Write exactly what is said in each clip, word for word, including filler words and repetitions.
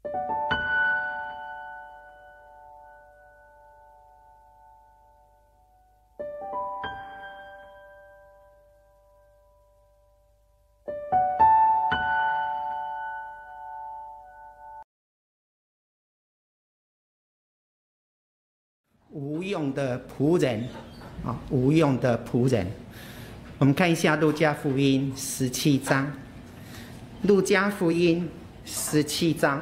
无用的仆人啊，无用的仆人。我们看一下路加福音十七章，路加福音十七章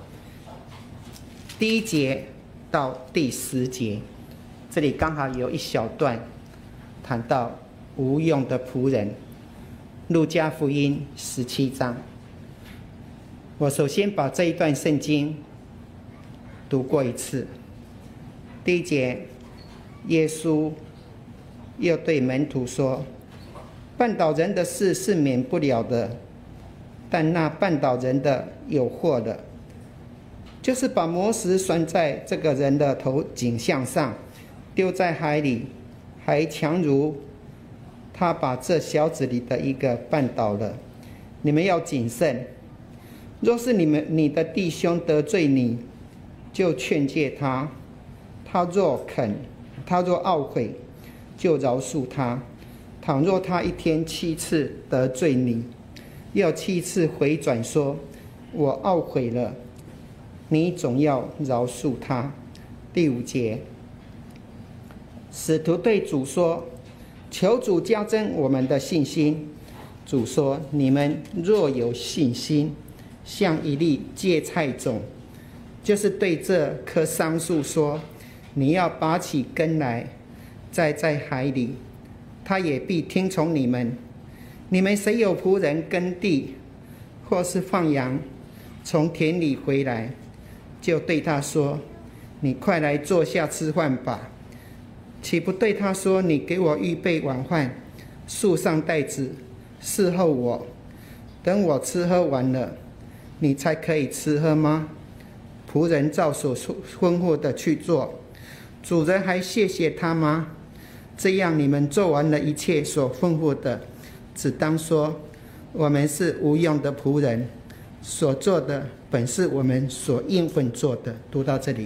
第一节到第十节，这里刚好有一小段谈到无用的仆人。路加福音十七章，我首先把这一段圣经读过一次。第一节，耶稣又对门徒说：绊倒人的事是免不了的，但那绊倒人的有祸了，就是把磨石拴在这个人的头颈项上，丢在海里，还强如他把这小子里的一个绊倒了。你们要谨慎，若是你们你的弟兄得罪你，就劝诫他，他若肯，他若懊悔，就饶恕他。倘若他一天七次得罪你，要七次回转说：我懊悔了，你总要饶恕他。第五节，使徒对主说：求主加增我们的信心。主说：你们若有信心，像一粒芥菜种，就是对这棵桑树说：你要拔起根来，栽在海里，他也必听从你们。你们谁有仆人耕地，或是放羊，从田里回来，就对他说：你快来坐下吃饭吧。岂不对他说：你给我预备晚饭，束上带子，伺候我，等我吃喝完了，你才可以吃喝吗？仆人照所吩咐的去做，主人还谢谢他吗？这样你们做完了一切所吩咐的，只当说：我们是无用的仆人，所做的本是我们所应份做的。读到这里，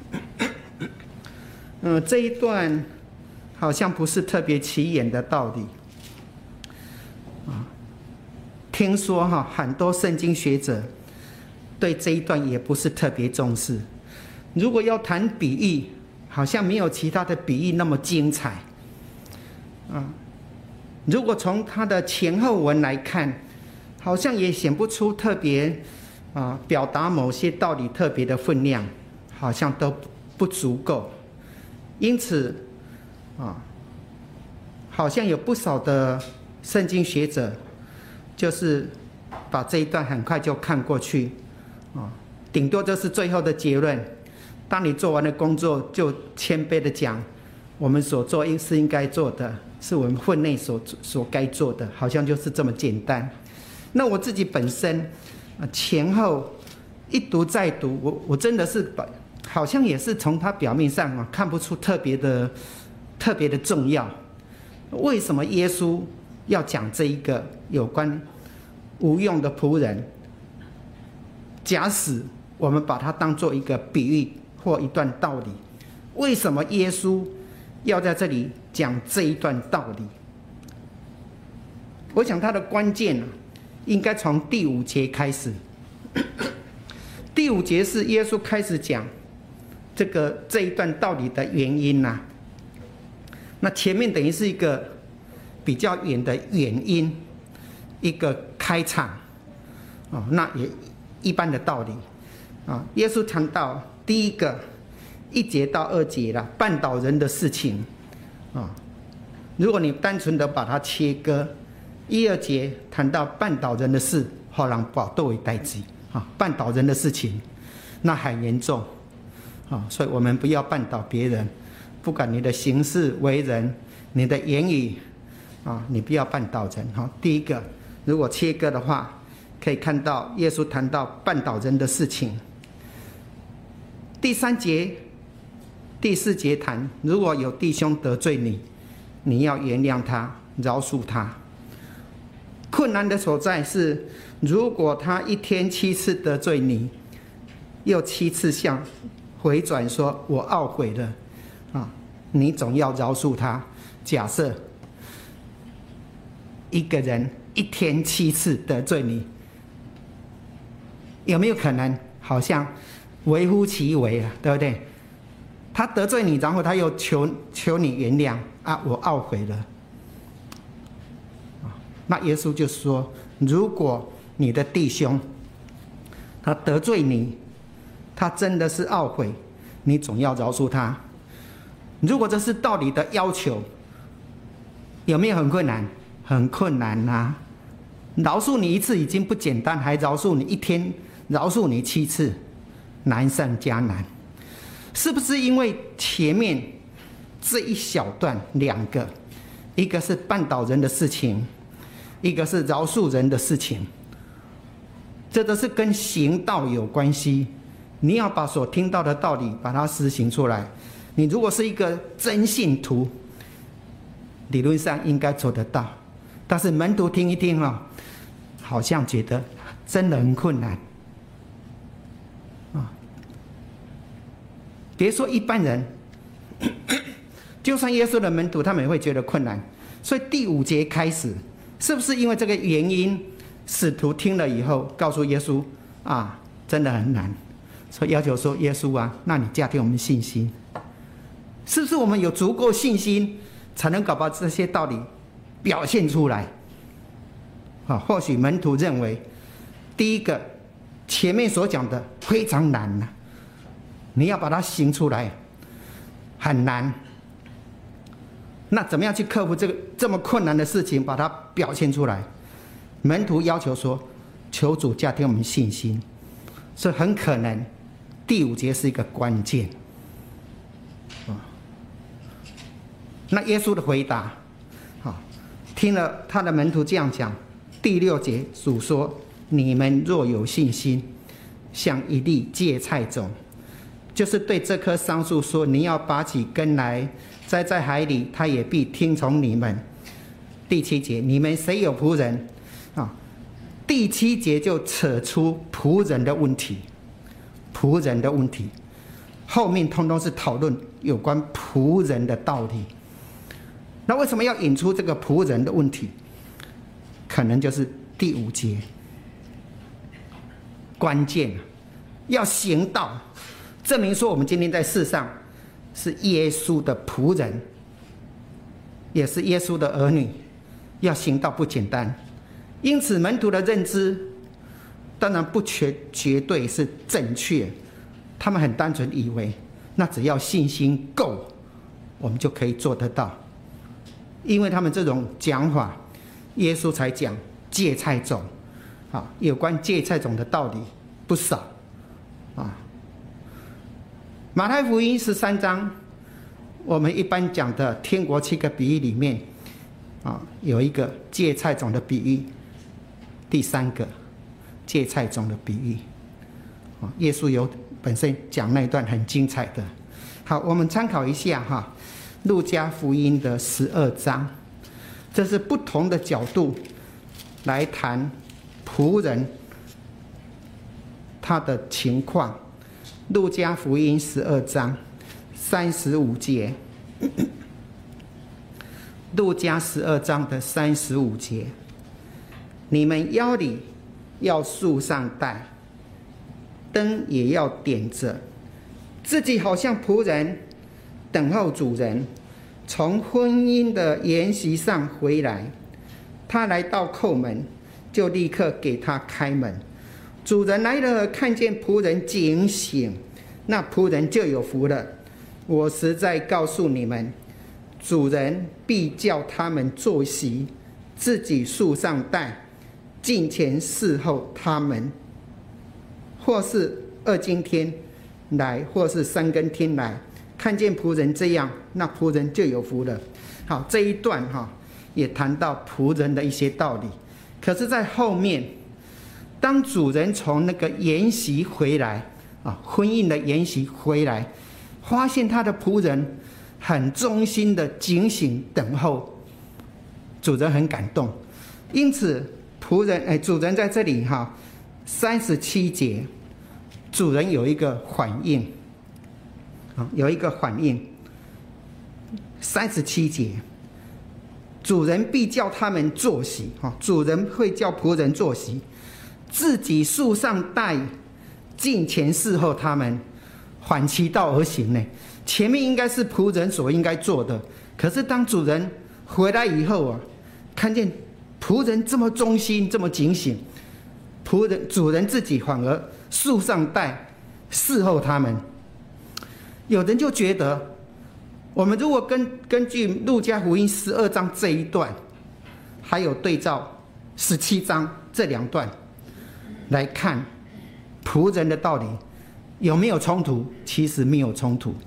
嗯，这一段好像不是特别起眼的道理啊。听说哈，很多圣经学者对这一段也不是特别重视。如果要谈比喻，好像没有其他的比喻那么精彩啊。如果从它的前后文来看，好像也显不出特别啊表达某些道理特别的分量，好像都不足够。因此啊，好像有不少的圣经学者就是把这一段很快就看过去啊，顶多就是最后的结论。当你做完了工作，就谦卑的讲，我们所做应是应该做的，是我们分内所所该做的，好像就是这么简单。那我自己本身啊，前后一读再读，我我真的是把，好像也是从它表面上啊看不出特别的特别的重要。为什么耶稣要讲这一个有关无用的仆人？假使我们把它当做一个比喻或一段道理，为什么耶稣要在这里讲这一段道理？我想它的关键应该从第五节开始。第五节是耶稣开始讲这个这一段道理的原因呐、啊。那前面等于是一个比较远的原因，一个开场哦，那也一般的道理啊。耶稣谈到第一个一节到二节啦，绊倒人的事情啊。如果你单纯的把它切割，一二节谈到绊倒人的事，好让保都为代志啊，绊倒人的事情，那很严重啊，所以我们不要绊倒别人，不管你的行事为人，你的言语啊，你不要绊倒人。好，第一个，如果切割的话，可以看到耶稣谈到绊倒人的事情。第三节、第四节谈，如果有弟兄得罪你，你要原谅他，饶恕他。困难的所在是，如果他一天七次得罪你， 又七次向回转说：“我懊悔了。”啊，你总要饶恕他。假设一个人一天七次得罪你，有没有可能好像微乎其微啊？对不对？他得罪你，然后他又求求你原谅啊，我懊悔了。那耶稣就说：如果你的弟兄他得罪你，他真的是懊悔，你总要饶恕他。如果这是道理的要求，有没有很困难？很困难啊！饶恕你一次已经不简单，还饶恕你一天，饶恕你七次，难上加难。是不是因为前面这一小段两个，一个是绊倒人的事情，一个是饶恕人的事情，这都是跟行道有关系。你要把所听到的道理把它实行出来。你如果是一个真信徒，理论上应该做得到，但是门徒听一听啊，好像觉得真的很困难啊。别说一般人，就算耶稣的门徒，他们也会觉得困难。所以第五节开始，是不是因为这个原因，使徒听了以后告诉耶稣啊，真的很难，所以要求说：耶稣啊，那你加添我们信心。是不是我们有足够信心，才能搞把这些道理表现出来？啊，或许门徒认为，第一个前面所讲的非常难啊，你要把它行出来很难。那怎么样去克服这个这么困难的事情，把它表现出来？门徒要求说：求主加添我们信心。所以很可能第五节是一个关键。那耶稣的回答，好，听了他的门徒这样讲，第六节主说：你们若有信心，像一粒芥菜种，就是对这棵桑树说：你要拔起根来，栽在海里，它也必听从你们。第七节，你们谁有仆人啊？第七节就扯出仆人的问题，仆人的问题，后面通通是讨论有关仆人的道理。那为什么要引出这个仆人的问题？可能就是第五节关键，要行道，证明说我们今天在世上是耶稣的仆人，也是耶稣的儿女，要行道不简单。因此门徒的认知当然不绝绝对是正确，他们很单纯以为那只要信心够，我们就可以做得到。因为他们这种讲法，耶稣才讲芥菜种，啊，有关芥菜种的道理不少，啊。马太福音十三章，我们一般讲的天国七个比喻里面，啊，有一个芥菜种的比喻，第三个芥菜种的比喻，啊，耶稣有本身讲那一段很精彩的。好，我们参考一下哈。路加福音的十二章，这是不同的角度来谈仆人他的情况。路加福音十二章三十五节，路加十二章的三十五节，你们腰里要束上带，灯也要点着，自己好像仆人等候主人从婚姻的筵席上回来，他来到叩门，就立刻给他开门。主人来了，看见仆人警醒，那仆人就有福了。我实在告诉你们，主人必叫他们坐席，自己束上带，近前侍候他们，或是二更天来，或是三更天来。看见仆人这样，那仆人就有福了。好，这一段哈也谈到仆人的一些道理。可是，在后面，当主人从那个筵席回来啊，婚姻的筵席回来，发现他的仆人很忠心的警醒等候，主人很感动。因此，仆人哎，主人在这里哈，三十七节主人有一个反应，有一个反应。三十七节，主人必叫他们坐席，主人会叫仆人坐席，自己束上带，近前侍候他们，反其道而行呢。前面应该是仆人所应该做的，可是当主人回来以后啊，看见仆人这么忠心，这么警醒，仆人主人自己反而束上带，侍候他们。有人就觉得，我们如果根根据路加福音十二章这一段，还有对照十七章这两段来看仆人的道理，有没有冲突？其实没有冲突。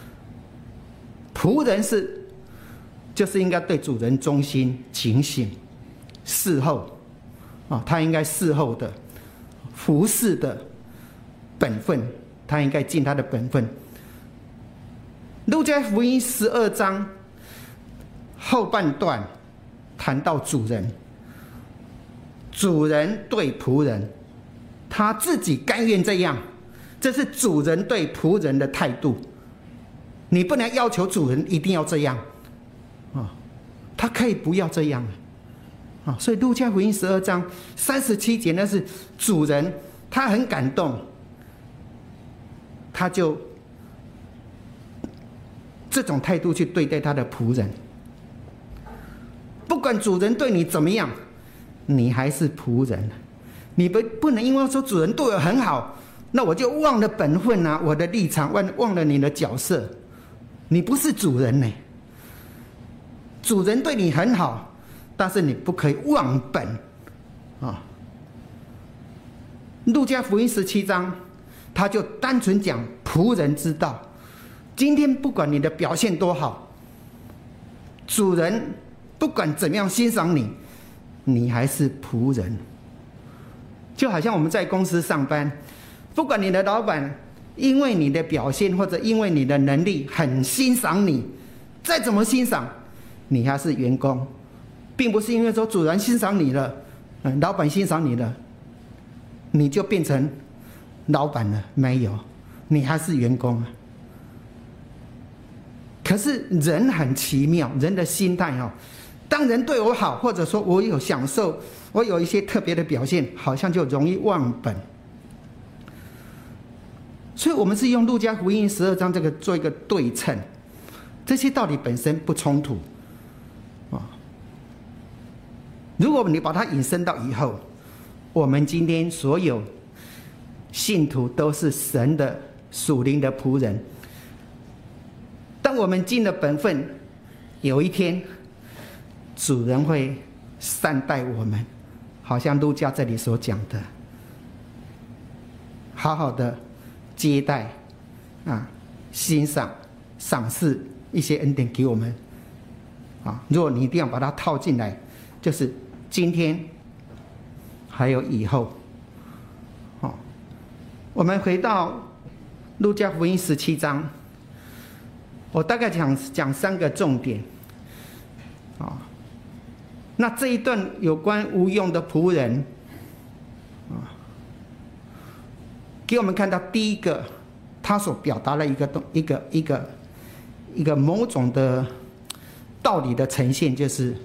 仆人是就是应该对主人忠心、警醒、侍候啊，他应该侍候的、服侍的本分，他应该尽他的本分。路加福音十二章后半段谈到主人，主人对仆人，他自己甘愿这样，这是主人对仆人的态度。你不能要求主人一定要这样啊，他可以不要这样啊。所以路加福音十二章三十七节，那是主人他很感动，他就这种态度去对待他的仆人。不管主人对你怎么样，你还是仆人，你不不能因为说主人对我很好，那我就忘了本分啊，我的立场，忘忘了你的角色。你不是主人呢，主人对你很好，但是你不可以忘本啊。路加福音十七章，他就单纯讲仆人之道。今天不管你的表现多好，主人不管怎么样欣赏你，你还是仆人。就好像我们在公司上班，不管你的老板因为你的表现或者因为你的能力很欣赏你，再怎么欣赏，你还是员工，并不是因为说主人欣赏你了，老板欣赏你了，你就变成老板了，没有，你还是员工。可是人很奇妙，人的心态哦，当人对我好，或者说我有享受，我有一些特别的表现，好像就容易忘本。所以我们是用路加福音十二章这个做一个对称，这些道理本身不冲突啊。如果你把它引申到以后，我们今天所有信徒都是神的属灵的仆人。当我们尽了本分，有一天主人会善待我们，好像路加这里所讲的，好好的接待啊，欣赏、赏识一些恩典给我们啊。如果你一定要把它套进来，就是今天还有以后。好，我们回到路加福音十七章。我大概讲讲三个重点，啊，那这一段有关无用的仆人，啊，给我们看到第一个，他所表达的一个一个一个一个某种的道理的呈现，就是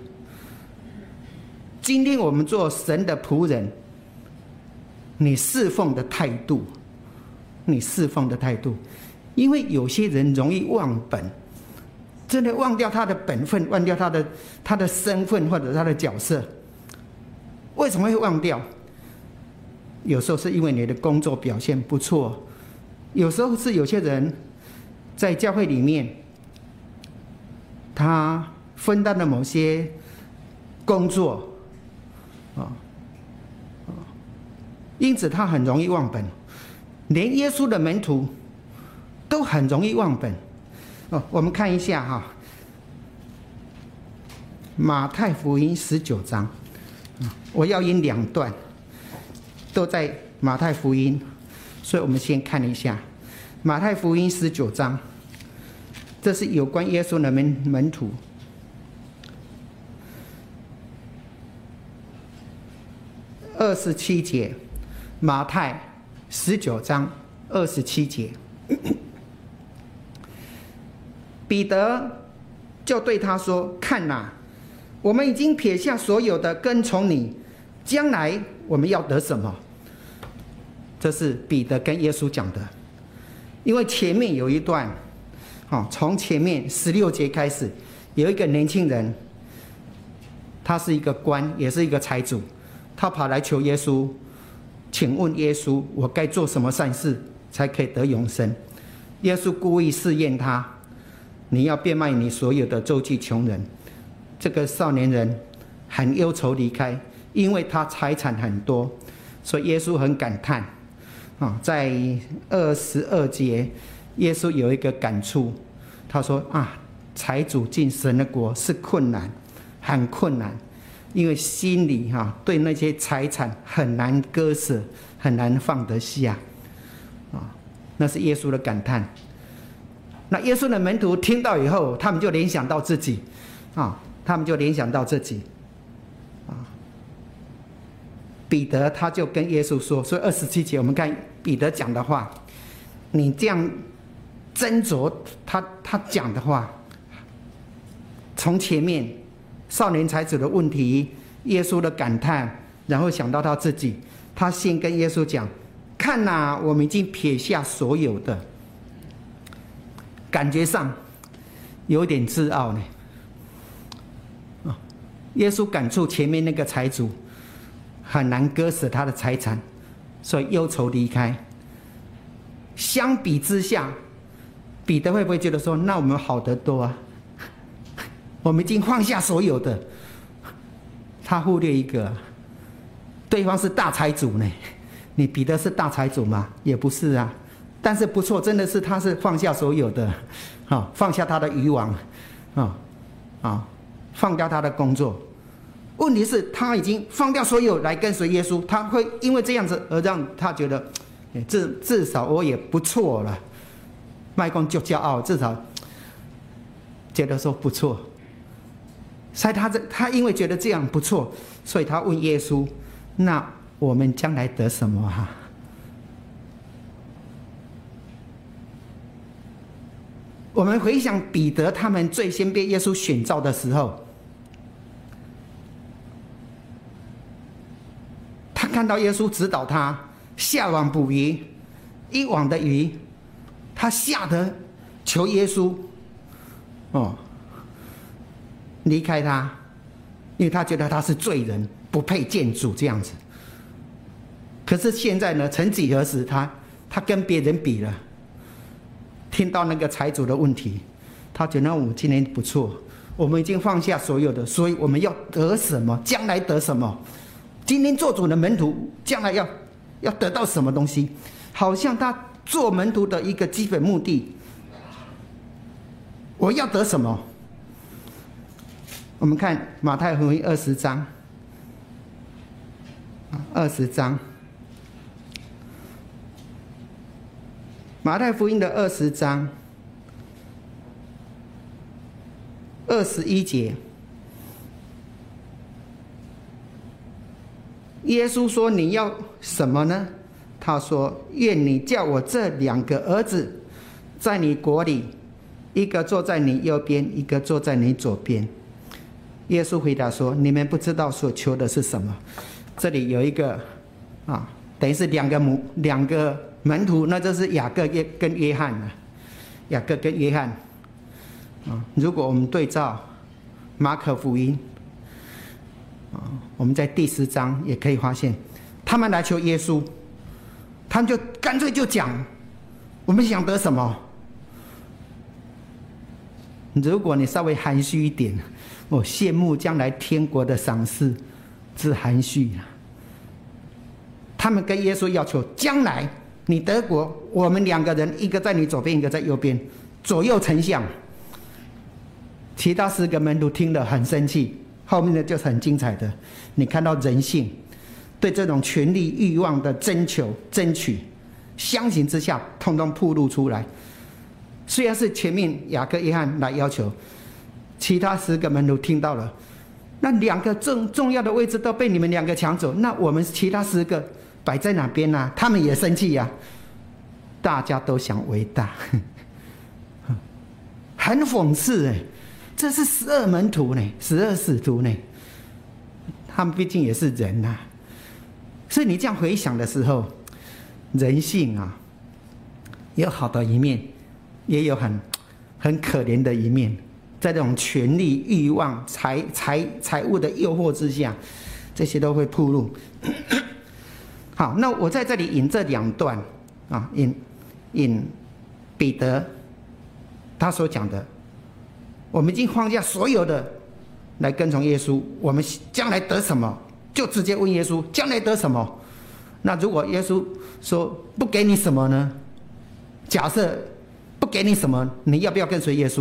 今天我们做神的仆人，你侍奉的态度，你侍奉的态度。因为有些人容易忘本，真的忘掉他的本分，忘掉他的他的身份或者他的角色。为什么会忘掉？有时候是因为你的工作表现不错，有时候是有些人在教会里面，他分担了某些工作，啊，因此他很容易忘本，连耶稣的门徒都很容易忘本哦。我们看一下哈，马太福音十九章，我要引两段，都在马太福音，所以我们先看一下马太福音十九章，这是有关耶稣的门门徒。二十七节，马太十九章二十七节，彼得就对他说：“看哪，我们已经撇下所有的跟从你，将来我们要得什么？”这是彼得跟耶稣讲的。因为前面有一段，从前面十六节开始，有一个年轻人，他是一个官，也是一个财主，他跑来求耶稣，请问耶稣，我该做什么善事才可以得永生？耶稣故意试验他，你要变卖你所有的周济穷人。这个少年人很忧愁离开，因为他财产很多，所以耶稣很感叹。在二十二节，耶稣有一个感触，他说啊，财主进神的国是困难，很困难，因为心里哈对那些财产很难割舍，很难放得下啊，那是耶稣的感叹。那耶稣的门徒听到以后，他们就联想到自己啊，他们就联想到自己啊。彼得他就跟耶稣说，所以二十七节我们看彼得讲的话，你这样斟酌他他讲的话，从前面少年财主的问题，耶稣的感叹，然后想到他自己，他先跟耶稣讲：“看哪，我们已经撇下所有的。”感觉上有点自傲呢。耶稣感触前面那个财主很难割舍他的财产，所以忧愁离开。相比之下，彼得会不会觉得说：“那我们好得多啊？我们已经放下所有的。”他忽略一个，对方是大财主呢。你彼得是大财主吗？也不是啊。但是不错，真的是他是放下所有的，啊，放下他的渔网，啊啊，放掉他的工作。问题是，他已经放掉所有来跟随耶稣，他会因为这样子而让他觉得，至至少我也不错了。卖公就骄傲，至少觉得说不错。所以他这他因为觉得这样不错，所以他问耶稣：“那我们将来得什么啊？”我们回想彼得他们最先被耶稣选召的时候，他看到耶稣指导他下网捕鱼，一网的鱼，他吓得求耶稣，哦，离开他，因为他觉得他是罪人，不配见主这样子。可是现在呢，曾几何时他他跟别人比了。听到那个财主的问题，他觉得我们今天不错，我们已经放下所有的，所以我们要得什么？将来得什么？今天做主的门徒，将来要要得到什么东西？好像他做门徒的一个基本目的，我要得什么？我们看马太福音二十章，二十章。马太福音的二十章二十一节，耶稣说：“你要什么呢？”他说：“愿你叫我这两个儿子，在你国里，一个坐在你右边，一个坐在你左边。”耶稣回答说：“你们不知道所求的是什么。”这里有一个啊，等于是两个母两个。门徒，那就是雅各跟约翰了。雅各跟约翰，啊，如果我们对照马可福音，啊，我们在第十章也可以发现，他们来求耶稣，他们就干脆就讲，我们想得什么？如果你稍微含蓄一点，我羡慕将来天国的赏赐，是含蓄啊。他们跟耶稣要求将来。你得国，我们两个人，一个在你左边，一个在右边，左右丞相。其他十个门徒听了很生气，后面的就是很精彩的。你看到人性对这种权力欲望的征求、争取，相形之下，通通暴露出来。虽然是前面雅各、约翰来要求，其他十个门徒听到了，那两个重重要的位置都被你们两个抢走，那我们其他十个摆在哪边呢、啊？他们也生气呀、啊。 大家都想为大，很讽刺哎！这是十二门徒呢，十二使徒呢，他们毕竟也是人呐、啊，所以你这样回想的时候，人性啊，有好的一面，也有很很可怜的一面。在这种权力、欲望、财财财物的诱惑之下，这些都会暴露。好，那我在这里引这两段啊，引引彼得他所讲的，我们已经放下所有的来跟从耶稣，我们将来得什么，就直接问耶稣将来得什么。那如果耶稣说不给你什么呢？假设不给你什么，你要不要跟随耶稣？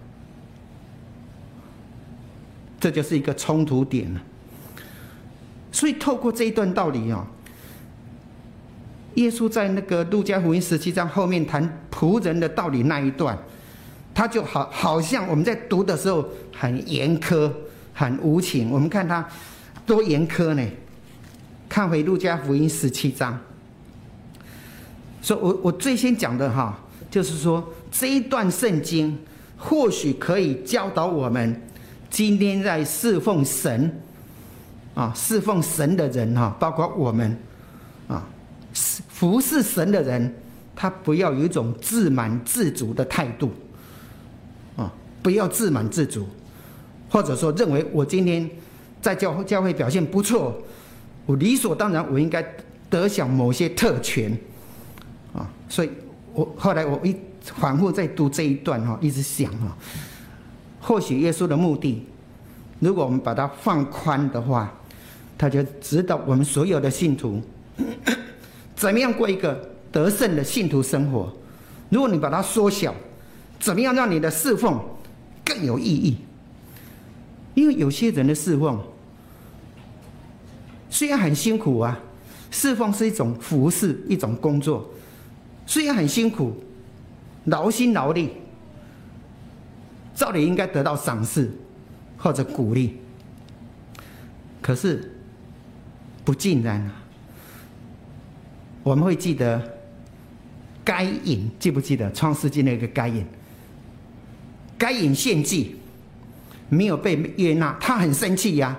这就是一个冲突点了。所以透过这一段道理啊，耶稣在那个路加福音十七章后面谈仆人的道理那一段，他就好好像我们在读的时候很严苛、很无情。我们看他多严苛呢？看回路加福音十七章，所以我我最先讲的哈，就是说这一段圣经或许可以教导我们，今天在侍奉神啊，侍奉神的人哈，包括我们啊，服侍神的人，他不要有一种自满自足的态度啊，不要自满自足，或者说认为我今天在教教会表现不错，我理所当然我应该得享某些特权啊，所以我后来我一反复在读这一段哈，一直想哈，或许耶稣的目的，如果我们把它放宽的话，他就指导我们所有的信徒怎么样过一个得胜的信徒生活。如果你把它缩小，怎么样让你的侍奉更有意义？因为有些人的侍奉虽然很辛苦啊，侍奉是一种服侍，一种工作，虽然很辛苦，劳心劳力，照理应该得到赏识或者鼓励，可是不尽然啊。我们会记得该隐，记不记得创世纪那个该隐？该隐献祭没有被悦纳，他很生气呀、啊。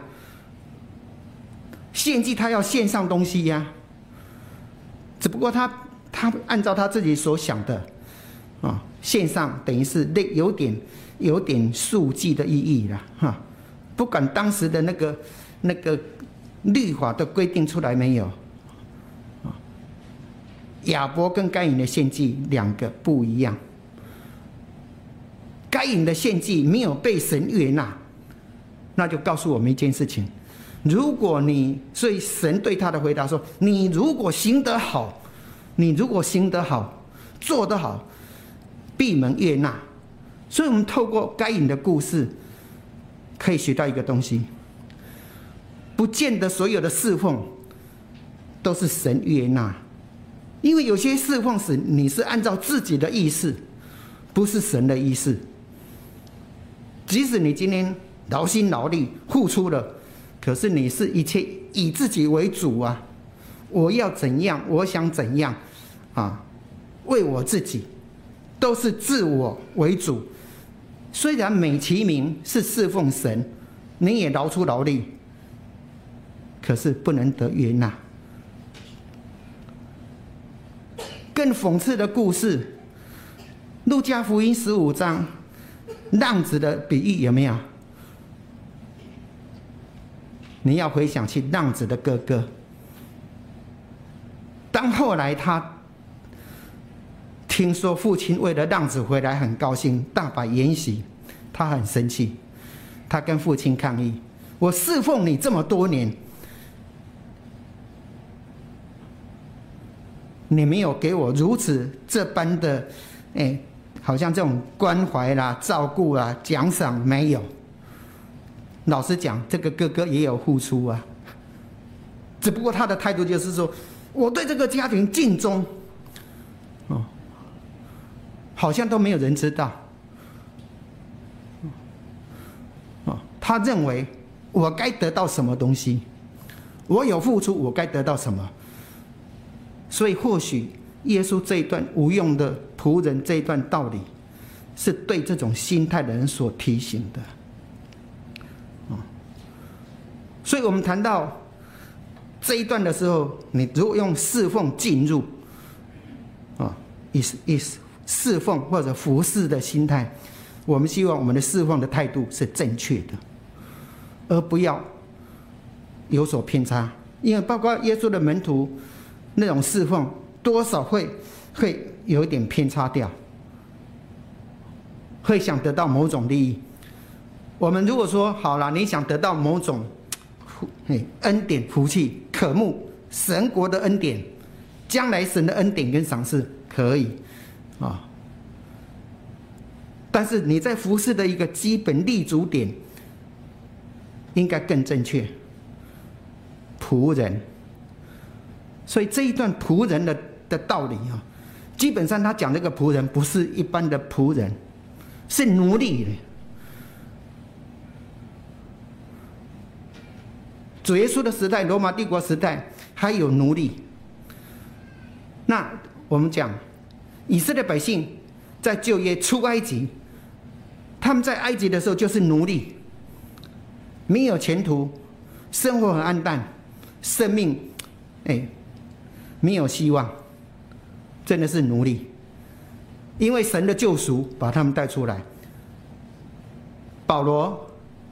献祭他要献上东西呀、啊，只不过他他按照他自己所想的啊，献上等于是有点有点数计的意义了哈。不管当时的那个那个律法都规定出来没有啊？亚伯跟该隐的献祭两个不一样，该隐的献祭没有被神悦纳，那就告诉我们一件事情。如果你，所以神对他的回答说：你如果行得好，你如果行得好，做得好，闭门悦纳。所以我们透过该隐的故事，可以学到一个东西：不见得所有的侍奉都是神悦纳，因为有些侍奉是你是按照自己的意思，不是神的意思。即使你今天劳心劳力付出了，可是你是一切以自己为主啊！我要怎样，我想怎样，啊，为我自己，都是自我为主。虽然美其名是侍奉神，你也劳出劳力，可是不能得悦纳。更讽刺的故事，路加福音十五章浪子的比喻有没有？你要回想起浪子的哥哥，当后来他听说父亲为了浪子回来很高兴，大摆筵席，他很生气，他跟父亲抗议：我侍奉你这么多年，你没有给我如此这般的，哎，好像这种关怀啦、照顾啦、奖赏没有。老实讲，这个哥哥也有付出啊，只不过他的态度就是说，我对这个家庭尽忠，哦，好像都没有人知道，哦，他认为我该得到什么东西，我有付出，我该得到什么，所以或许耶稣这一段无用的仆人这一段道理，是对这种心态的人所提醒的。所以我们谈到这一段的时候，你如果用侍奉进入，啊，以以侍奉或者服侍的心态，我们希望我们的侍奉的态度是正确的，而不要有所偏差。因为包括耶稣的门徒那种侍奉，多少会会有一点偏差掉，会想得到某种利益。我们如果说好了，你想得到某种恩典、福气、渴慕神国的恩典，将来神的恩典跟赏赐可以啊，但是你在服事的一个基本立足点应该更正确。仆人，所以这一段仆人的的道理啊，基本上他讲这个仆人不是一般的仆人，是奴隶。主耶稣的时代，罗马帝国时代还有奴隶。那我们讲，以色列百姓在旧约出埃及，他们在埃及的时候就是奴隶，没有前途，生活很暗淡，生命哎没有希望，真的是奴隶。因为神的救赎把他们带出来。保罗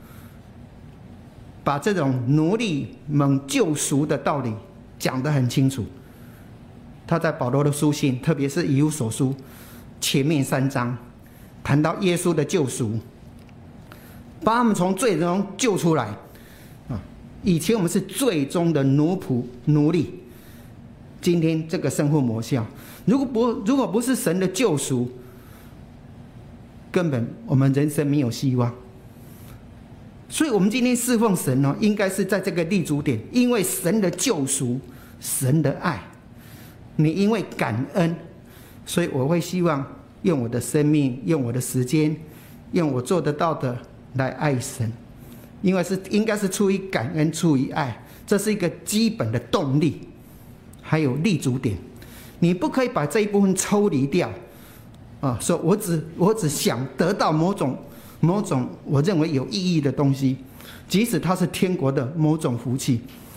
把这种奴隶蒙救赎的道理讲得很清楚。他在保罗的书信，特别是以弗所书前面三章，谈到耶稣的救赎，把他们从罪中救出来。以前我们是罪中的奴仆奴隶，今天这个圣父魔效，如果不如果不是神的救赎，根本我们人生没有希望。所以我们今天侍奉神呢，应该是在这个立足点，因为神的救赎，神的爱，你因为感恩，所以我会希望用我的生命，用我的时间，用我做得到的来爱神，因为是应该是出于感恩，出于爱，这是一个基本的动力，还有立足点。你不可以把这一部分抽离掉啊！说我只我只想得到某种。某种我认为有意义的东西，即使它是天国的某种福气，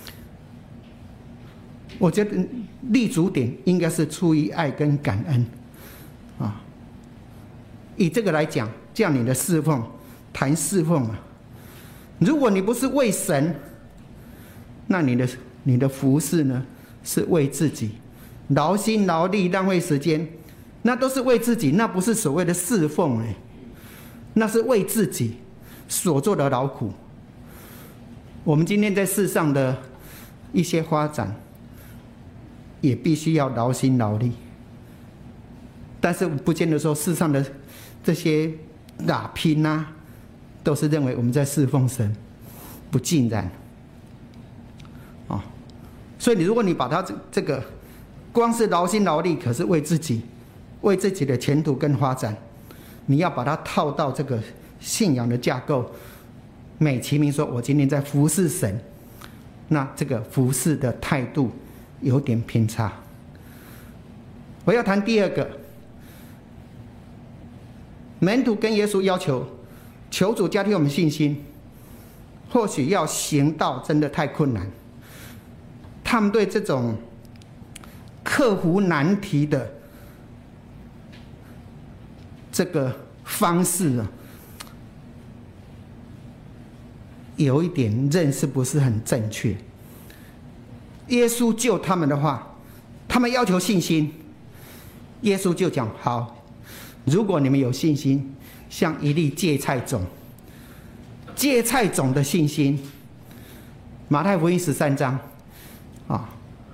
我觉得立足点应该是出于爱跟感恩啊。以这个来讲，这样你的侍奉，谈侍奉啊，如果你不是为神，那你的你的服事呢，是为自己，劳心劳力浪费时间，那都是为自己，那不是所谓的侍奉哎。那是为自己所做的劳苦。我们今天在世上的一些发展，也必须要劳心劳力，但是不见得说世上的这些打拼啊，都是认为我们在侍奉神，不尽然。哦，所以你如果你把它这这个光是劳心劳力，可是为自己，为自己的前途跟发展。你要把它套到这个信仰的架构，美其名说我今天在服侍神，那这个服侍的态度有点偏差。我要谈第二个，门徒跟耶稣要求，求主加添我们信心，或许要行道真的太困难，他们对这种克服难题的这个方式啊，有一点认识不是很正确。耶稣救他们的话，他们要求信心，耶稣就讲好，如果你们有信心，像一粒芥菜种，芥菜种的信心。马太福音十三章啊，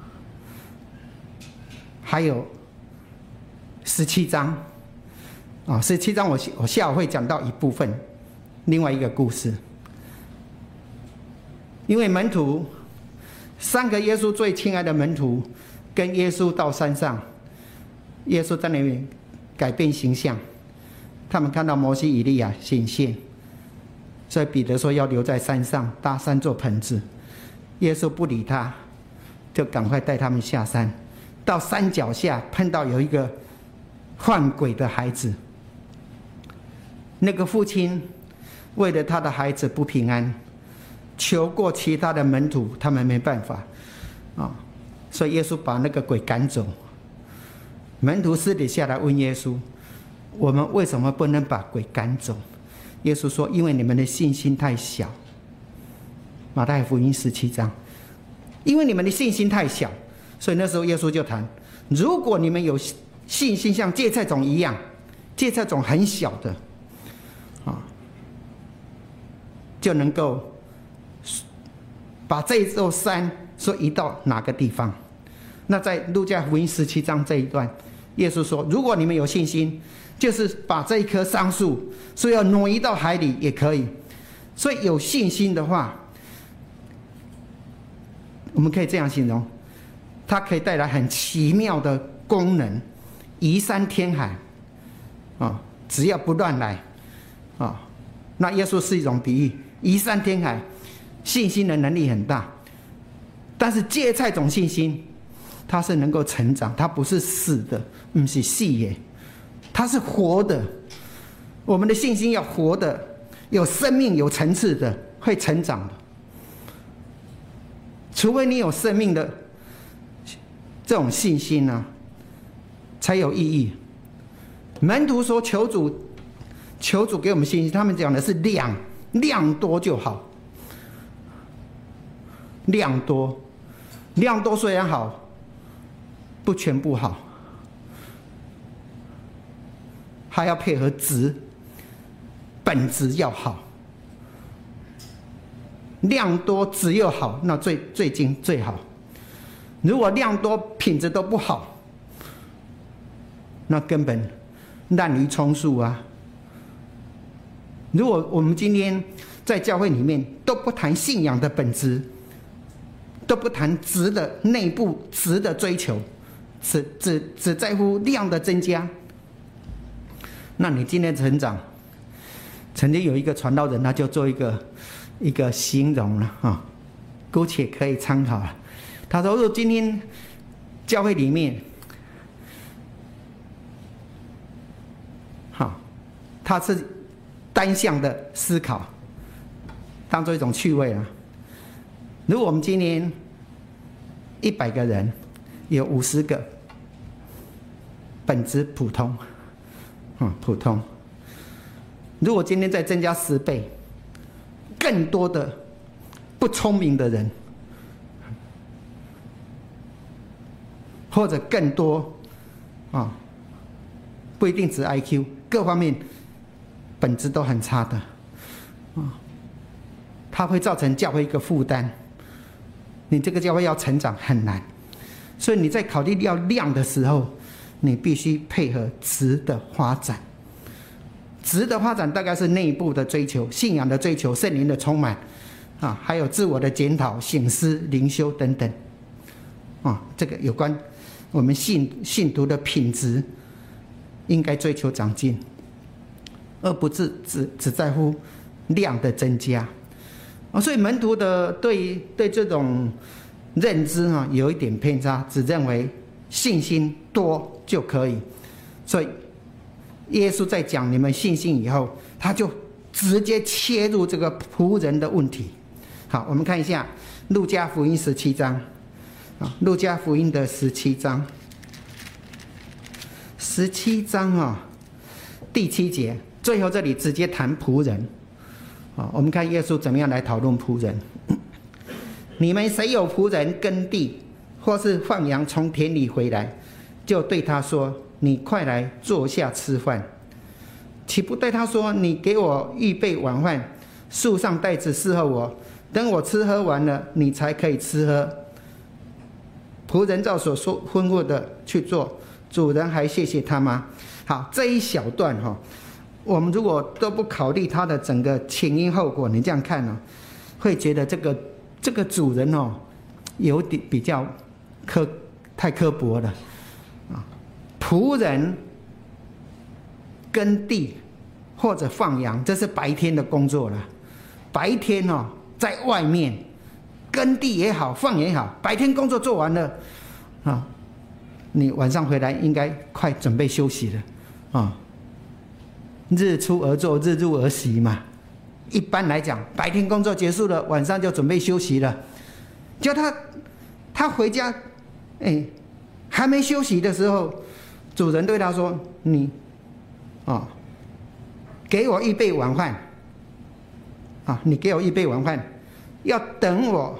还有十七章。啊，十七章我我下午会讲到一部分，另外一个故事。因为门徒三个耶稣最亲爱的门徒跟耶稣到山上，耶稣在那边改变形象，他们看到摩西以利亚显现，所以彼得说要留在山上搭三座棚子，耶稣不理他，就赶快带他们下山， 到山脚下碰到有一个患鬼的孩子，那个父亲为了他的孩子不平安，求过其他的门徒，他们没办法啊，所以耶稣把那个鬼赶走。门徒私底下来问耶稣：我们为什么不能把鬼赶走？耶稣说：因为你们的信心太小。马太福音十七章，因为你们的信心太小，所以那时候耶稣就谈：如果你们有信心像芥菜种一样，芥菜种很小的啊，就能够把这座山说移到哪个地方。那在路加福音十七章这一段，耶稣说：如果你们有信心，就是把这一棵桑树说要挪移到海里也可以。所以有信心的话，我们可以这样形容，它可以带来很奇妙的功能，移山填海啊，只要不乱来啊。那耶稣是一种比喻，移山填海，信心的能力很大，但是芥菜种信心，它是能够成长，它不是死的，不是死的，它是活的。我们的信心要活的，有生命、有层次的，会成长的。除非你有生命的这种信心呢、啊，才有意义。门徒说：“求主，求主给我们信心。”他们讲的是量，量多就好，量多，量多虽然好，不全部好，还要配合质，本质要好。量多质又好，那最最精最好。如果量多品质都不好，那根本滥竽充数啊。如果我们今天在教会里面都不谈信仰的本质，都不谈质的内部质的追求，只只只在乎量的增加，那你今天成长，曾经有一个传道人，他就做一个一个形容了啊，姑且可以参考了。他说：“如果今天教会里面，好，他是单向的思考，当做一种趣味啊。如果我们今天一百个人，有五十个本质普通，嗯，普通。如果今天再增加十倍，更多的不聪明的人，或者更多啊，不一定只 I Q， 各方面本质都很差的啊，它会造成教会一个负担。你这个教会要成长很难，所以你在考虑要量的时候，你必须配合质的发展。质的发展大概是内部的追求、信仰的追求、圣灵的充满啊，还有自我的检讨、省思、灵修等等啊，这个有关我们信信徒的品质，应该追求长进，而不是只只在乎量的增加啊。所以门徒的对对这种认知啊有一点偏差，只认为信心多就可以，所以耶稣在讲你们信心以后，他就直接切入这个仆人的问题。好，我们看一下路加福音十七章啊，路加福音的十七章，十七章啊，第七节，最后这里直接谈仆人啊。我们看耶稣怎么样来讨论仆人。你们谁有仆人耕地，或是放羊从田里回来，就对他说：“你快来坐下吃饭。”岂不对他说：“你给我预备晚饭，束上带子伺候我，等我吃喝完了，你才可以吃喝。”仆人照所说吩咐的去做，主人还谢谢他吗？好，这一小段哈，我们如果都不考虑他的整个前因后果，你这样看呢、哦，会觉得这个这个主人哦，有点比较刻太刻薄了啊。仆人耕地或者放羊，这是白天的工作了。白天哦，在外面耕地也好，放也好，白天工作做完了啊， 你晚上回来应该快准备休息了啊。日出而作，日入而息嘛。一般来讲，白天工作结束了，晚上就准备休息了。就他他回家，哎，还没休息的时候，主人对他说：“你啊，给我预备晚饭啊，你给我预备晚饭，要等我。”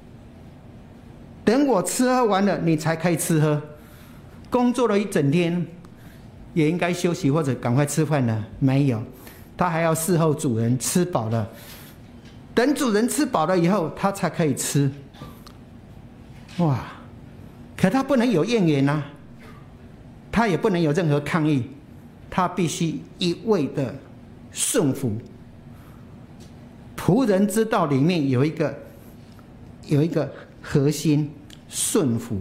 等我吃喝完了，你才可以吃喝。工作了一整天，也应该休息或者赶快吃饭了。没有，他还要伺候主人吃饱了，等主人吃饱了以后，他才可以吃。哇！可他不能有怨言啊，他也不能有任何抗议，他必须一味的顺服。仆人之道里面有一个有一个核心，顺服，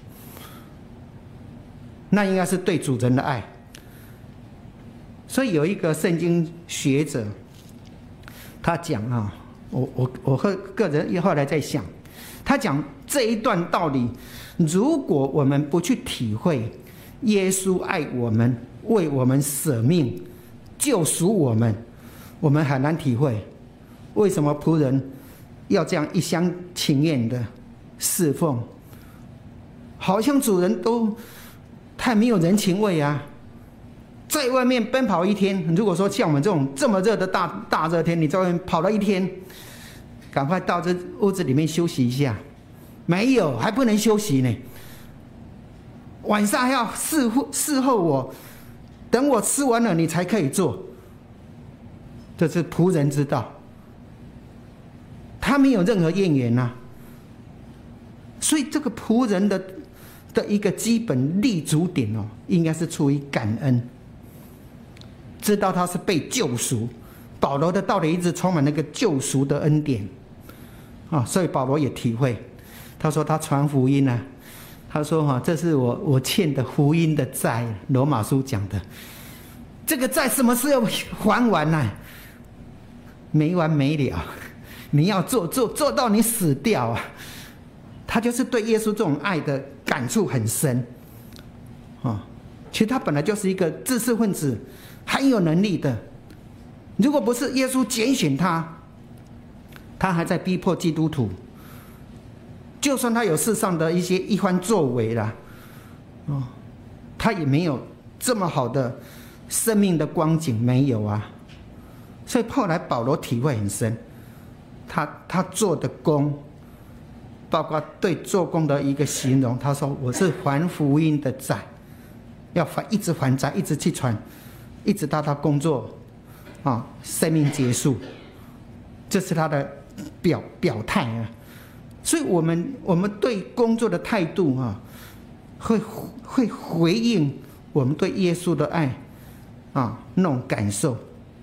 那应该是对主人的爱。所以有一个圣经学者，他讲啊，我我我个个人后来在想，他讲这一段道理，如果我们不去体会耶稣爱我们，为我们舍命，救赎我们，我们很难体会为什么仆人要这样一厢情愿的侍奉，好像主人都太没有人情味啊！在外面奔跑一天，如果说像我们这种这么热的大大热天，你在外面跑了一天，赶快到这屋子里面休息一下，没有，还不能休息呢。晚上还要伺候伺候我，等我吃完了你才可以做。这是仆人之道，他没有任何怨言呐、啊。所以这个仆人的的一个基本立足点哦，应该是出于感恩，知道他是被救赎。保罗的道理一直充满那个救赎的恩典啊，所以保罗也体会，他说他传福音啊，他说哈、啊，这是我我欠的福音的债。罗马书讲的，这个债什么时候还完呢、啊？没完没了，你要做做做到你死掉啊！他就是对耶稣这种爱的感触很深啊。其实他本来就是一个知识分子，很有能力的。如果不是耶稣拣选他，他还在逼迫基督徒。就算他有世上的一些一番作为啦，哦，他也没有这么好的生命的光景，没有啊。所以后来保罗体会很深，他他做的工，包括对做工的一个形容，他说我是还福音的债，要还一直还债，一直去传，一直到他工作啊，生命结束，这是他的表表态啊。所以我们我们对工作的态度啊，会会回应我们对耶稣的爱啊那种感受。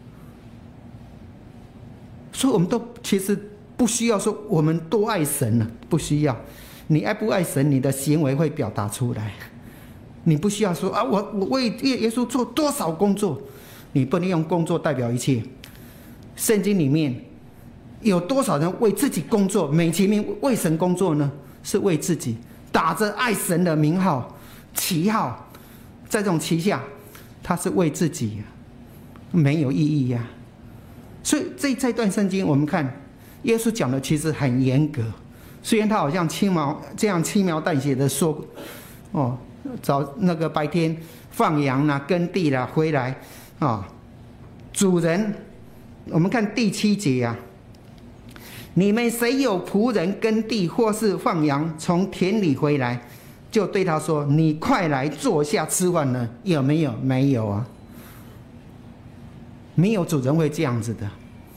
所以我们都其实不需要说我们多爱神了，不需要。你爱不爱神，你的行为会表达出来。你不需要说啊，我我为耶稣做多少工作，你不能用工作代表一切。圣经里面有多少人为自己工作，美其名为神工作呢？是为自己，打着爱神的名号、旗号，在这种旗下，他是为自己，没有意义呀、啊。所以这这段圣经我们看，耶稣讲的其实很严格，虽然他好像轻描这样轻描淡写的说，哦，早那个白天放羊啦、耕地啦，回来啊、哦，主人，我们看第七节啊，你们谁有仆人耕地或是放羊，从田里回来，就对他说：“你快来坐下吃饭呢？”有没有？没有啊。没有主人会这样子的。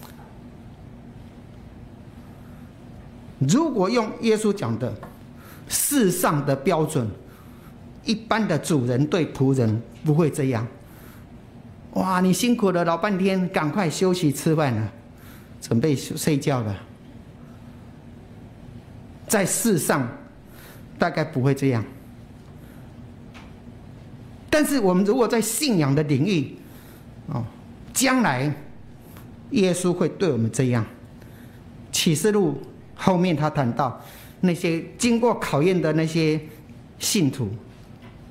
如果用耶稣讲的世上的标准，一般的主人对仆人不会这样。哇，你辛苦了老半天，赶快休息吃饭了，准备睡觉了。在世上大概不会这样，但是我们如果在信仰的领域，哦。将来耶稣会对我们这样。启示录后面他谈到那些经过考验的那些信徒，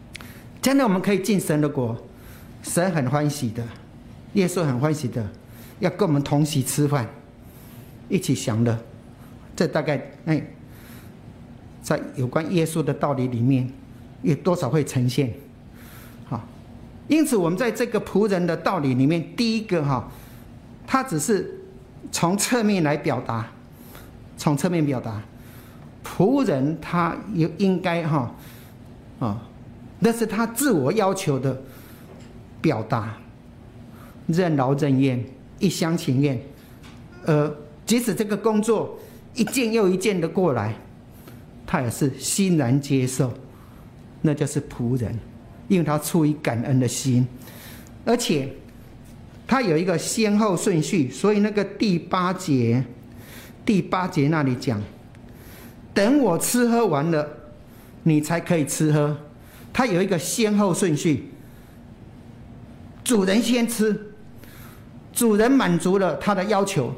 将来我们可以进神的国，神很欢喜的，耶稣很欢喜的，要跟我们同席吃饭，一起享乐。这大概哎，在有关耶稣的道理里面，有多少会呈现？好，因此我们在这个仆人的道理里面，第一个哈，他只是从侧面来表达，从侧面表达，仆人他也应该哈啊。那是他自我要求的表达，任劳任怨，一厢情愿。呃，即使这个工作一件又一件的过来，他也是欣然接受，那就是仆人，因为他出于感恩的心，而且他有一个先后顺序，所以那个第八节，第八节那里讲，等我吃喝完了，你才可以吃喝。他有一个先后顺序，主人先吃，主人满足了他的要求，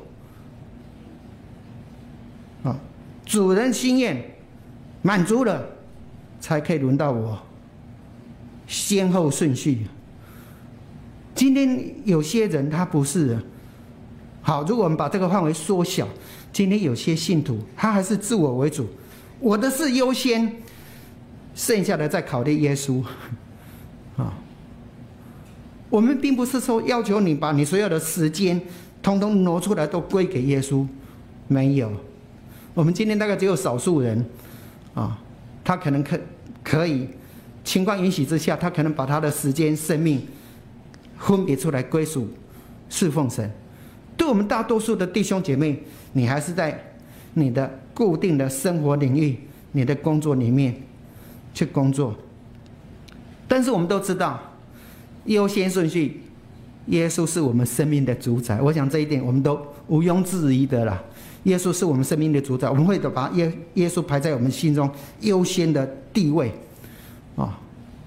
啊，主人心愿满足了，才可以轮到我。先后顺序。今天有些人他不是，好，如果我们把这个范围缩小，今天有些信徒他还是自我为主，我的事优先。剩下的再考虑耶稣，啊，我们并不是说要求你把你所有的时间通通挪出来都归给耶稣，没有。我们今天大概只有少数人，啊，他可能可可以，情况允许之下，他可能把他的时间、生命分别出来归属侍奉神。对我们大多数的弟兄姐妹，你还是在你的固定的生活领域、你的工作里面去工作，但是我们都知道优先顺序，耶稣是我们生命的主宰。我想这一点我们都毋庸置疑的啦。耶稣是我们生命的主宰，我们会把耶耶稣排在我们心中优先的地位啊。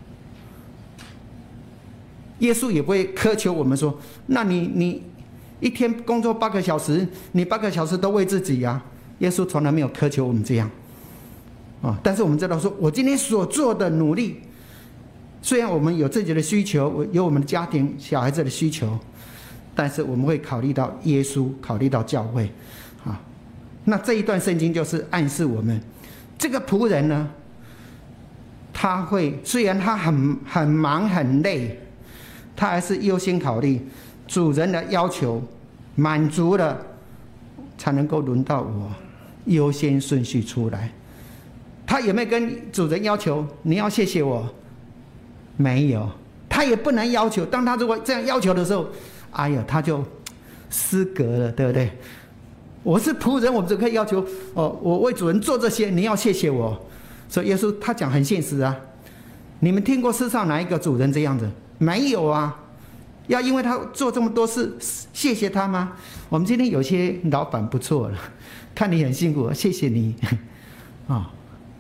耶稣也不会苛求我们说，那你你一天工作八个小时，你八个小时都为自己啊。耶稣从来没有苛求我们这样。啊！但是我们知道说，我今天所做的努力，虽然我们有自己的需求，有我们的家庭小孩子的需求，但是我们会考虑到耶稣，考虑到教会，啊，那这一段圣经就是暗示我们，这个仆人呢，他会虽然他很很忙很累，他还是优先考虑主人的要求，满足了，才能够轮到我，优先顺序出来。他有没有跟主人要求你要谢谢我？没有，他也不能要求。当他如果这样要求的时候，哎呀，他就失格了，对不对？我是仆人，我们只可以要求哦，我为主人做这些，你要谢谢我。所以耶稣他讲很现实啊。你们听过世上哪一个主人这样子？没有啊。要因为他做这么多事，谢谢他吗？我们今天有些老板不错了，看你很辛苦，谢谢你啊。哦，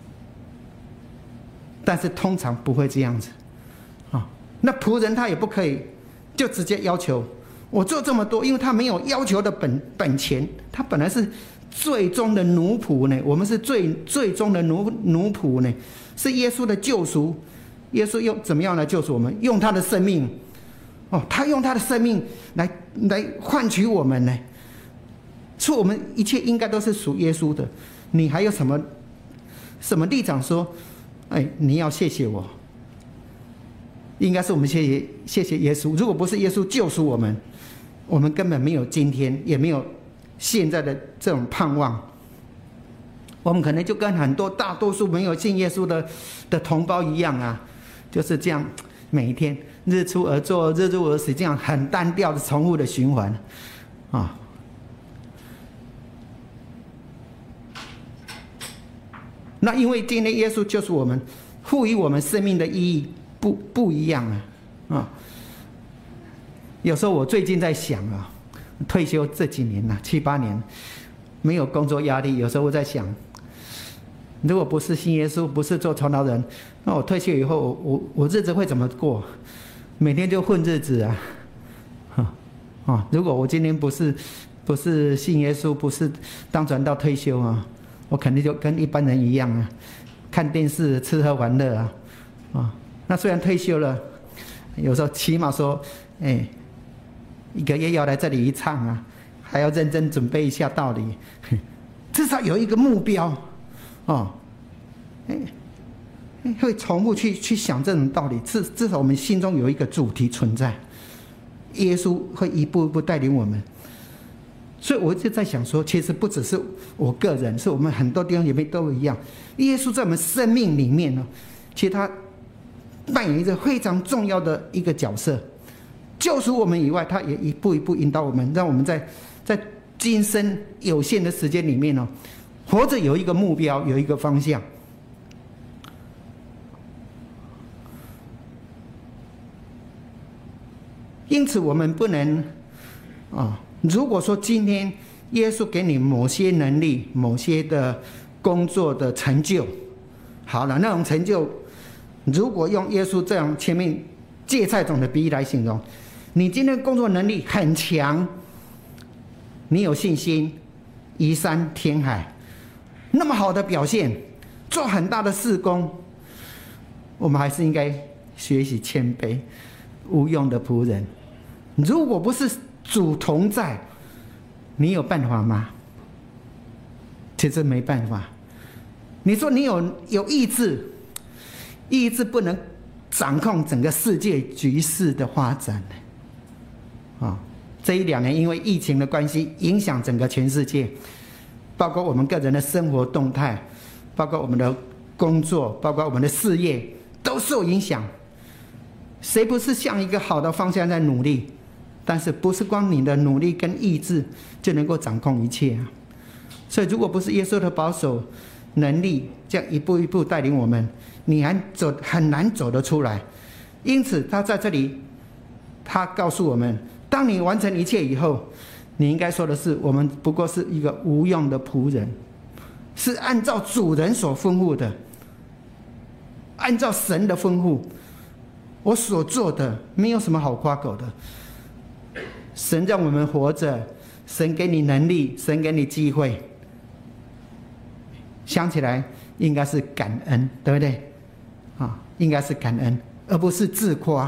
但是通常不会这样子，啊，那仆人他也不可以就直接要求我做这么多，因为他没有要求的本本钱，他本来是最终的奴仆呢，我们是最最终的奴奴仆呢，是耶稣的救赎，耶稣用怎么样来救赎我们？用他的生命，哦，他用他的生命来来换取我们呢，所以我们一切应该都是属耶稣的，你还有什么什么立场说？哎，你要谢谢我，应该是我们谢谢谢谢耶稣。如果不是耶稣救赎我们，我们根本没有今天，也没有现在的这种盼望。我们可能就跟很多大多数没有信耶稣的的同胞一样啊，就是这样每一天日出而作，日入而息，这样很单调的重复的循环啊。那因为今天耶稣就是我们赋予我们生命的意义不不一样啊啊！有时候我最近在想啊，退休这几年了、啊、七八年没有工作压力，有时候我在想，如果不是信耶稣，不是做传道人，那我退休以后我我我日子会怎么过？每天就混日子啊！啊啊！如果我今天不是不是信耶稣，不是当传道退休啊，我肯定就跟一般人一样啊，看电视、吃喝玩乐啊，啊， 那虽然退休了，有时候起码说，哎，一个月要来这里一趟啊，还要认真准备一下道理，至少有一个目标，哦，哎，会重复去去想这种道理，至至少我们心中有一个主题存在，耶稣会一步一步带领我们。所以我就在想说，其实不只是我个人，是我们很多弟兄姐妹都一样。耶稣在我们生命里面呢，其实他扮演一个非常重要的一个角色。救赎我们以外，他也一步一步引导我们，让我们在在今生有限的时间里面呢，活着有一个目标，有一个方向。因此，我们不能啊。如果说今天耶稣给你某些能力、某些的工作的成就，好了，那种成就，如果用耶稣这样前面芥菜种的比喻来形容，你今天工作能力很强，你有信心，移山填海，那么好的表现，做很大的事工，我们还是应该学习谦卑，无用的仆人。如果不是主同在，你有办法吗？其实没办法。你说你有有意志，意志不能掌控整个世界局势的发展。啊、哦，这一两年因为疫情的关系，影响整个全世界，包括我们个人的生活动态，包括我们的工作，包括我们的事业，都受影响。谁不是向一个好的方向在努力？但是不是光你的努力跟意志就能够掌控一切啊？所以如果不是耶稣的保守能力，这样一步一步带领我们，你还走很难走得出来。因此他在这里，他告诉我们，当你完成一切以后，你应该说的是，我们不过是一个无用的仆人，是按照主人所吩咐的，按照神的吩咐，我所做的没有什么好夸口的。神让我们活着，神给你能力，神给你机会，想起来应该是感恩，对不对？啊，应该是感恩，而不是自夸。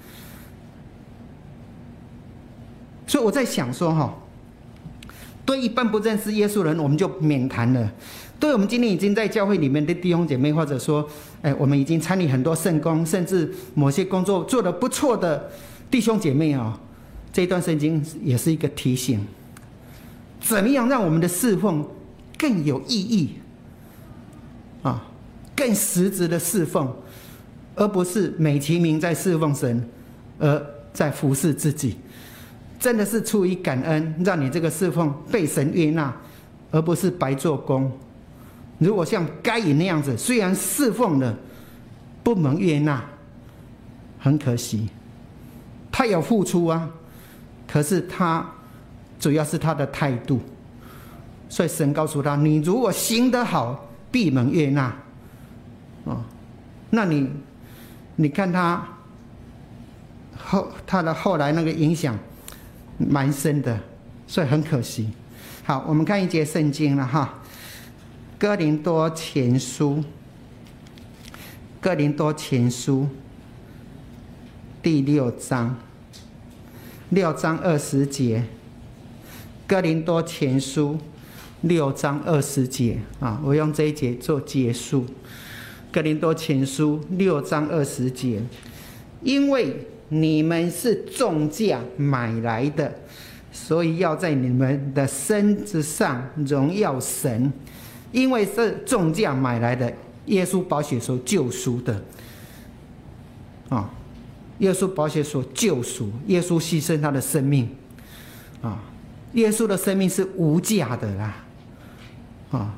所以我在想说，哈，对一般不认识耶稣的人，我们就免谈了。对我们今天已经在教会里面的弟兄姐妹，或者说，哎，我们已经参与很多圣工，甚至某些工作做得不错的弟兄姐妹啊。这一段圣经也是一个提醒，怎么样让我们的侍奉更有意义啊，更实质的侍奉，而不是美其名在侍奉神，而在服侍自己。真的是出于感恩，让你这个侍奉被神悦纳，而不是白做工。如果像该隐那样子，虽然侍奉了，不蒙悦纳，很可惜。他有付出啊。可是他主要是他的态度，所以神告诉他：你如果行得好，必蒙悦纳。哦，那你你看他后他的后来那个影响蛮深的，所以很可惜。好，我们看一节圣经了哈，《哥林多前书》，《哥林多前书》第六章。六章二十节，哥林多前书六章二十节啊，我用这一节做结束。哥林多前书六章二十节，因为你们是重价买来的，所以要在你们的身子上荣耀神，因为是重价买来的，耶稣宝血所救赎的啊。耶稣宝血所救赎，耶稣牺牲他的生命，啊，耶稣的生命是无价的啦，啊，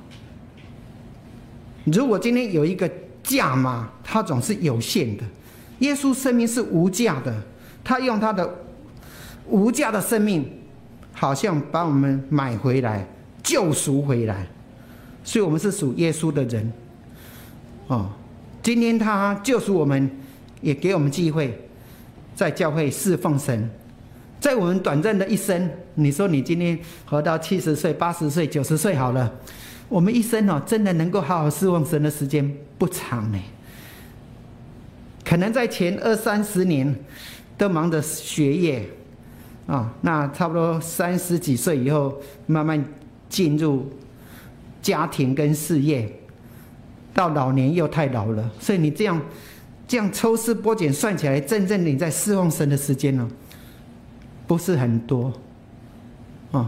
如果今天有一个价码，它总是有限的，耶稣生命是无价的，他用他的无价的生命，好像把我们买回来，救赎回来，所以我们是属耶稣的人，哦，今天他救赎我们，也给我们机会。在教会侍奉神，在我们短暂的一生，你说你今天活到七十岁、八十岁、九十岁好了，我们一生哦，真的能够好好侍奉神的时间不长呢。可可能在前二三十年都忙着学业啊，那差不多三十几岁以后，慢慢进入家庭跟事业，到老年又太老了，所以你这样这样抽丝剥茧算起来，真正你在侍奉神的时间呢，不是很多啊。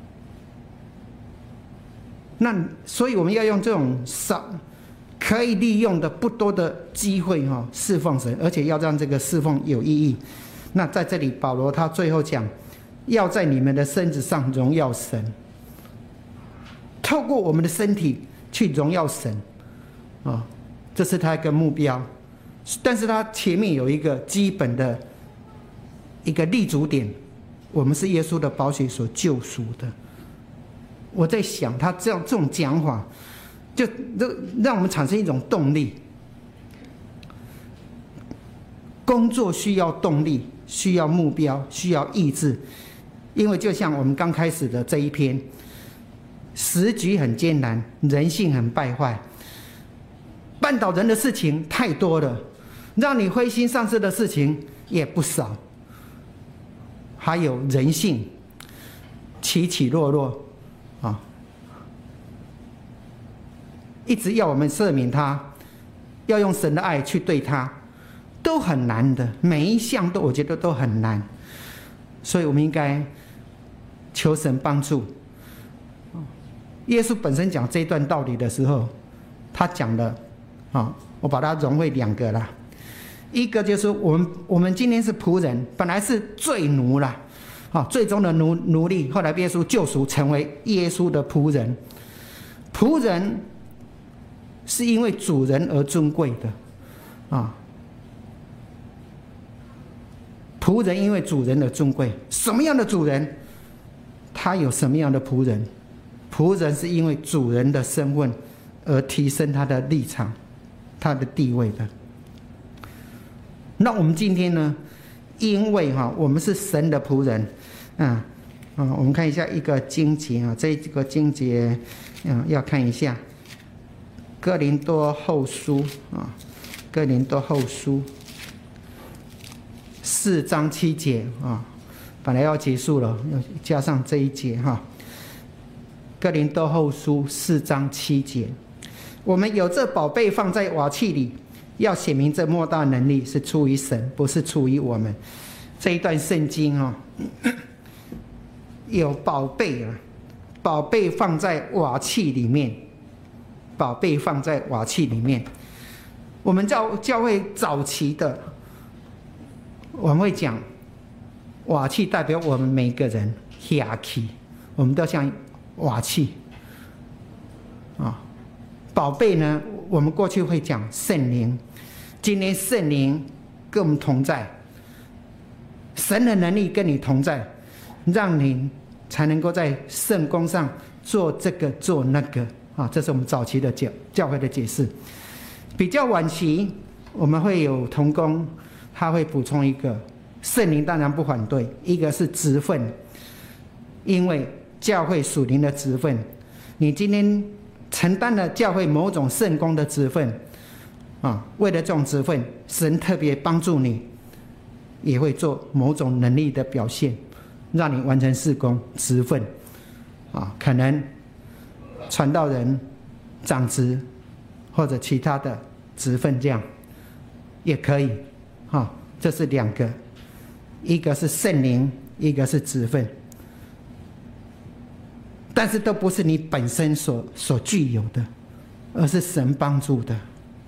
那所以我们要用这种少可以利用的不多的机会哈，侍奉神，而且要让这个侍奉有意义。那在这里，保罗他最后讲，要在你们的身子上荣耀神，透过我们的身体去荣耀神啊，这是他一个目标。但是他前面有一个基本的一个立足点，我们是耶稣的宝血所救赎的。我在想，他这样这种讲法，就让我们产生一种动力。工作需要动力，需要目标，需要意志。因为就像我们刚开始的这一篇，时局很艰难，人性很败坏，绊倒人的事情太多了，让你灰心丧志的事情也不少，还有人性起起落落啊，一直要我们赦免他，要用神的爱去对他，都很难的，每一项都我觉得都很难，所以我们应该求神帮助。耶稣本身讲这一段道理的时候，他讲了啊，我把它融为两个啦。一个就是我们我们今天是仆人，本来是罪奴啦，啊，最终的奴奴隶，后来耶稣救赎，成为耶稣的仆人。仆人是因为主人而尊贵的啊，仆人因为主人而尊贵。什么样的主人，他有什么样的仆人。仆人是因为主人的身份而提升他的立场、他的地位的。那我们今天呢？因为哈，我们是神的仆人，啊啊，我们看一下一个经节啊，这个经节，嗯，要看一下哥林多后书啊，哥林多后书四章七节啊，本来要结束了，要加上这一节哈。哥林多后书四章七节，我们有这宝贝放在瓦器里，要显明这莫大能力是出于神，不是出于我们。这一段圣经哦，有宝贝啊，宝贝放在瓦器里面，宝贝放在瓦器里面。我们教教会早期的，我们会讲瓦器代表我们每个人，瓦器，我们都像瓦器啊，宝贝呢？我们过去会讲圣灵，今天圣灵跟我们同在，神的能力跟你同在，让你才能够在圣工上做这个做那个啊。这是我们早期的教教会的解释。比较晚期，我们会有同工，他会补充一个圣灵，当然不反对，一个是职分，因为教会属灵的职分，你今天承担了教会某种圣工的职分啊，为了这种职分，神特别帮助你，也会做某种能力的表现，让你完成事工职分啊，可能传道人、长职或者其他的职分，这样也可以啊。这是两个，一个是圣灵，一个是职分。但是都不是你本身所所具有的，而是神帮助的。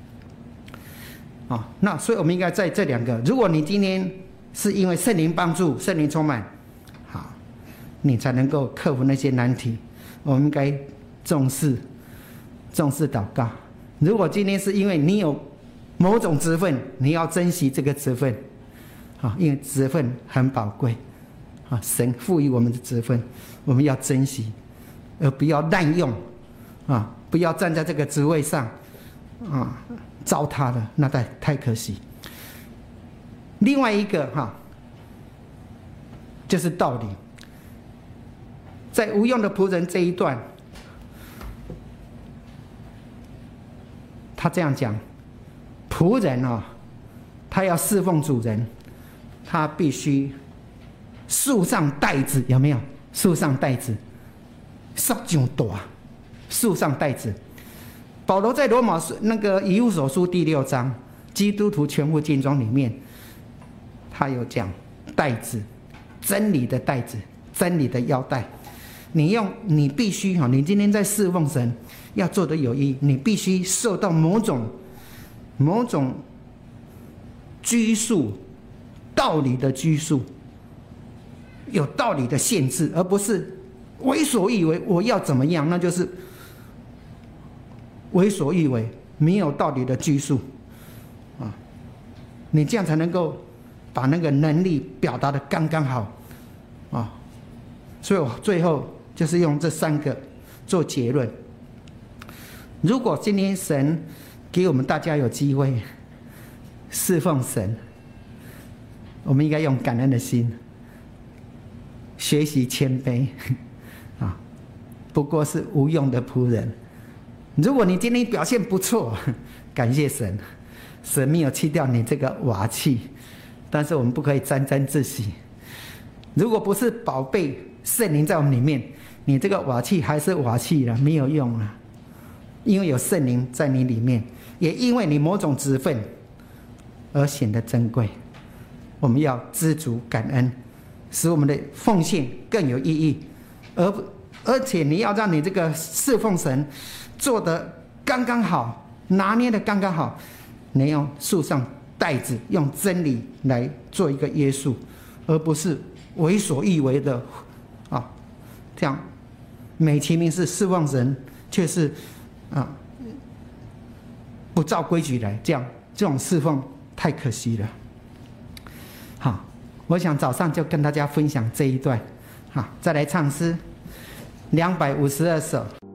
啊，那所以我们应该在这两个，如果你今天是因为圣灵帮助、圣灵充满，好，你才能够克服那些难题。我们应该重视重视祷告。如果今天是因为你有某种职分，你要珍惜这个职分，啊，因为职分很宝贵，啊，神赋予我们的职分，我们要珍惜。而不要滥用，啊，不要站在这个职位上，啊，糟蹋了，那太太可惜。另外一个哈，就是道理，在无用的仆人这一段，他这样讲，仆人啊，他他要侍奉主人，他必须束上带子，有没有？束上带子，束上大，束上带子。保罗在罗马那个以弗所书第六章，基督徒全副军装里面，他有讲带子，真理的带子，真理的腰带。你用，你必须哈，你今天在侍奉神，要做得有意义，你必须受到某种某种拘束，道理的拘束，有道理的限制，而不是为所欲为。我要怎么样，那就是为所欲为，没有道理的拘束啊！你这样才能够把那个能力表达得刚刚好啊！所以我最后就是用这三个做结论。如果今天神给我们大家有机会侍奉神，我们应该用感恩的心，学习谦卑啊，不过是无用的仆人。如果你今天表现不错，感谢神，神没有弃掉你这个瓦器，但是我们不可以沾沾自喜。如果不是宝贝圣灵在我们里面，你这个瓦器还是瓦器了，没有用了。因为有圣灵在你里面，也因为你某种职分而显得珍贵。我们要知足感恩，使我们的奉献更有意义，而而且你要让你这个侍奉神做得刚刚好，拿捏得刚刚好。你用束上带子，用真理来做一个约束，而不是为所欲为的啊，这样美其名是侍奉神，却是啊不照规矩来，这样这种侍奉太可惜了。好，我想早上就跟大家分享这一段。好，再来唱诗两百五十二首。